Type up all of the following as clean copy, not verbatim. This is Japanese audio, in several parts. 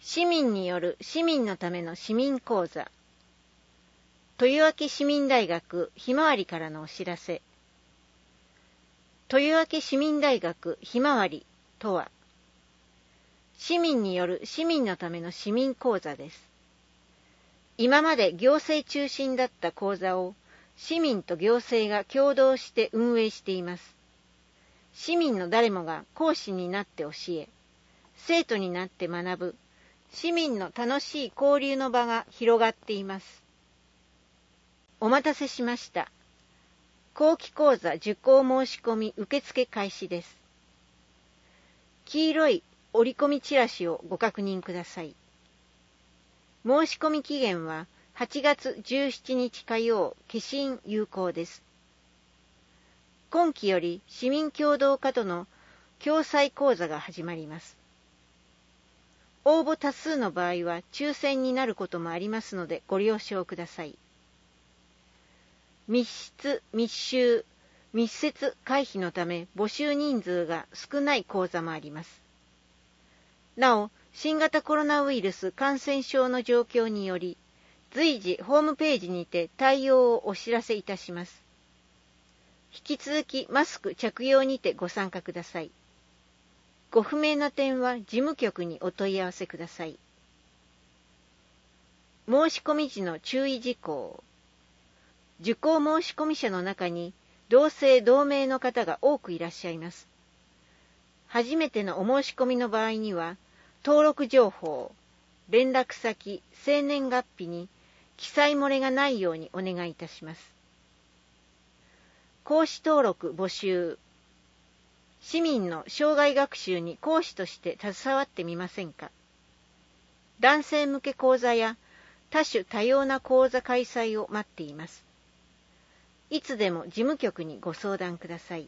市民による市民のための市民講座。豊明市民大学ひまわりからのお知らせ。豊明市民大学ひまわりとは、市民による市民のための市民講座です。今まで行政中心だった講座を市民と行政が共同して運営しています。市民の誰もが講師になって教え、生徒になって学ぶ、市民の楽しい交流の場が広がっています。お待たせしました。後期講座受講申し込み受付開始です。黄色い折り込みチラシをご確認ください。申し込み期限は8月17日火曜、消印有効です。今期より市民協同課との共催講座が始まります。応募多数の場合は抽選になることもありますのでご了承ください。密室、密集、密接回避のため募集人数が少ない講座もあります。なお、新型コロナウイルス感染症の状況により、随時ホームページにて対応をお知らせいたします。引き続きマスク着用にてご参加ください。ご不明な点は事務局にお問い合わせください。申し込み時の注意事項。受講申し込み者の中に同姓同名の方が多くいらっしゃいます。初めてのお申し込みの場合には、登録情報、連絡先、生年月日に記載漏れがないようにお願いいたします。講師登録募集。市民の生涯学習に講師として携わってみませんか。男性向け講座や多種多様な講座開催を待っています。いつでも事務局にご相談ください。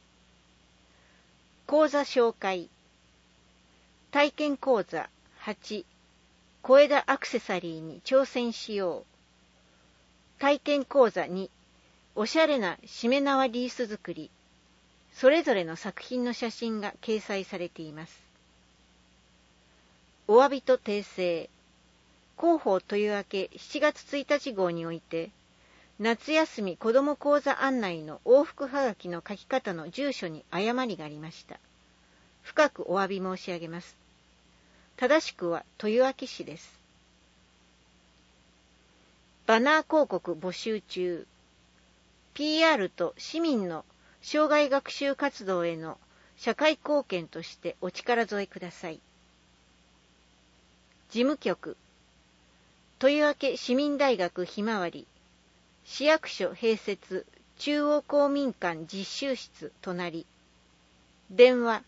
講座紹介。体験講座8、小枝アクセサリーに挑戦しよう。体験講座2、おしゃれなしめ縄リース作り。それぞれの作品の写真が掲載されています。お詫びと訂正。広報豊明7月1日号において、夏休み子ども講座案内の往復はがきの書き方の住所に誤りがありました。深くお詫び申し上げます。正しくは豊明市です。バナー広告募集中。PR と市民の生涯学習活動への社会貢献としてお力添えください。事務局。豊明市民大学ひまわり。市役所併設中央公民館実習室隣。電話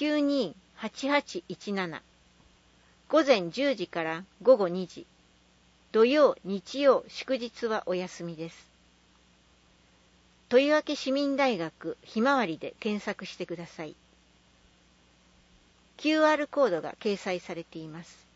928817。午前10時から午後2時。土曜、日曜、祝日はお休みです。豊明市民大学ひまわりで検索してください。QR コードが掲載されています。